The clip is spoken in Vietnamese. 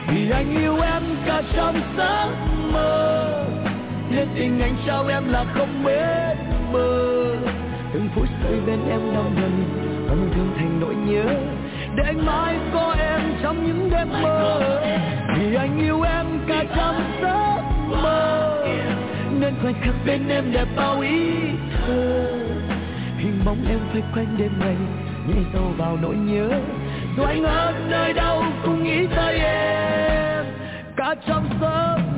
Vì anh yêu em cả trong giấc mơ, nên tình anh trao em là không bến bờ. Từng phút giây bên em đong đầy, âm thương thành nỗi nhớ, để anh mãi có em trong những đêm mơ. Vì anh yêu em cả trong giấc mơ, nên khoảnh khắc bên em đẹp bao ý thơ. Hình bóng em xoay quanh đêm ngày, nhảy sâu vào nỗi nhớ, rồi anh ở nơi đâu cũng nghĩ tới em cả trong giấc